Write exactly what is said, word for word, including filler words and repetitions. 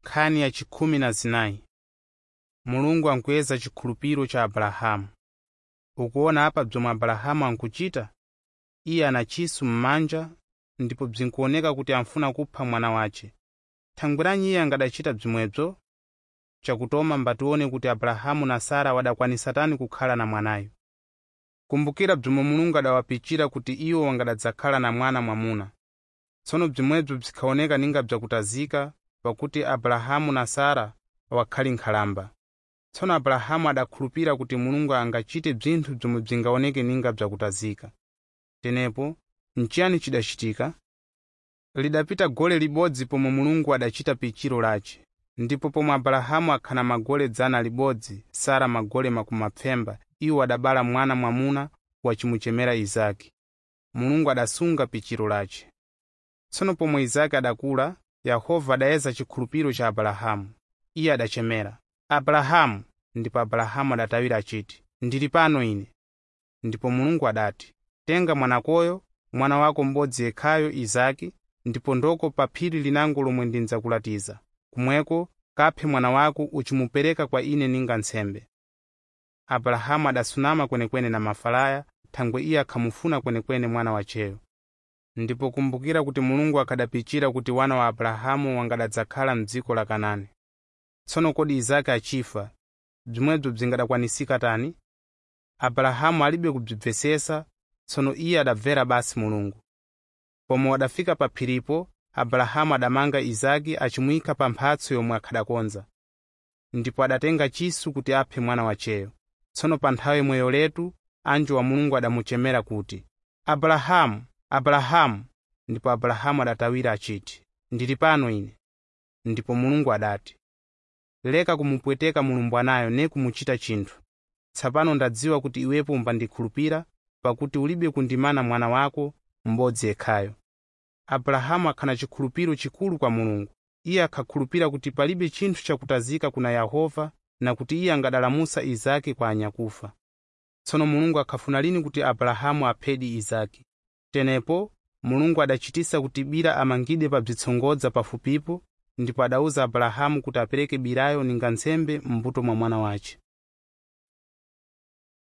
Nkhani ya chikhumi na zinayi. Mulungu ankweza chikhulupiro cha Abrahamu. Ukuona apa bzomwe Abrahamu ankuchita? Iye ana chisu m'manja ndipo bzinkuoneka kuti amfuna kupha mwana wace. Thangwiranyi iye angadachita bzimwebzo? Chakutoma mbatione kuti Abrahamu na Sara wadakwanisa tani kukhala na mwanayo. Kumbukira bzomwe Mulungu adawapichira kuti iwo wangadadzakhala na mwana mwamuna. Tsono bzimwebzo bzikhaoneka ninga bzakutazika pakuti Abrahamu na Sara wakhali nkhalamba. Tsono Abrahamu adakhulupira kuti Mulungu angachite bzinthu bzomwe bzingaoneke ninga bzakutazika. Tenepo nchiyani chidachitika? Lidapita gole libodzi pomwe Mulungu adachita pichiro lace, ndipo pomwe Abrahamu akhana magole dzana libodzi, Sara magole makumapfemba, iwo adabala mwana mwamuna wachimuchemera Izaki. Mulungu adasunga pichiro lace. Tsono pomwe Izaki adakula, Yehova adayeza chikhulupiro cha Abrahamu. Iye adachemera, Abrahamu, ndipo Abrahamu adatawira achiti, ndili pano ine. Ndipo Mulungu adati, tenga mwanakoyo, mwana wako m'bodzi yekhayo Izaki, ndipo ndoko pa phiri linango lomwe ndinzakulatiza. Kumweko kaphe mwana wako uchimupereka kwa ine ninga nsembe. Abrahamu adasunama kwenekwene na mafalaya, thangwe iye akhamufuna kwenekwene mwana wacheyo. Ndipo kumbukira kuti Mulungu akadapichira kuti wana wa Abrahamu wangadadzakhala m'dziko la Kanaani. Tsono kodi Izaki achifa, bzimwebzo bzingadakwanisika tani? Abrahamu alibe kubzibvesesa, tsono iye adabvera basi Mulungu. Pomwe wadafika pa phiripo, Abrahamu adamanga Izaki achimuyika pa mphatso yomwe akhadakonza. Ndipo adatenga chisu kuti aphe mwana wacheyo. Tsono pa nthawi yomweyo letu, anjo wa Mulungu adamuchemera kuti, Abrahamu, Abrahamu, ndipo Abrahamu adatawira achiti, ndili pano ine. Ndipo Mulungu adati, leka kumupweteka mulumbwanayo ne kumuchita chinthu. Tsapano ndadziwa kuti iwepo umbandikhulupira, pakuti ulibe kundimana mwana wako m'bodzi yekhayo. Abrahamu akhana chikhulupiro chikulu kwa Mulungu. Iye akhakhulupira kuti palibe chinthu chakutazika kuna Yehova na kuti iye angadalamusa Izaki kwa anyakufa. Tsono Mulungu akhafuna lini kuti Abrahamu aphedi Izaki? Tenepo Mulungu adachitisa kuti bira amangide pa bzitsongodza pafupipo, ndipo adauza Abrahamu kuti apereke birayo ninga nsembe m'mbuto mwa mwana wace.